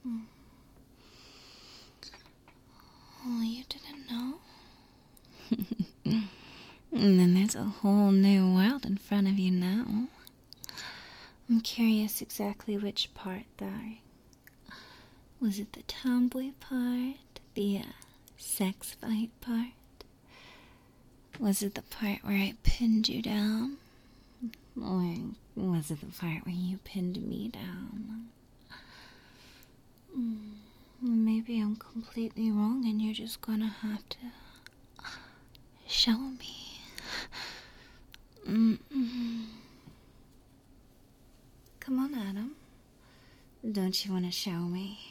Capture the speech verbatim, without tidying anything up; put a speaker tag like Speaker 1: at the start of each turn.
Speaker 1: Oh, you didn't know? And then there's a whole new world in front of you now. I'm curious exactly which part, though. Was it the tomboy part? The uh, sex fight part? Was it the part where I pinned you down? Or was it the part where you pinned me down? Mm, maybe I'm completely wrong and you're just gonna have to show me. Mm-mm. Come on, Adam. Don't you want to show me?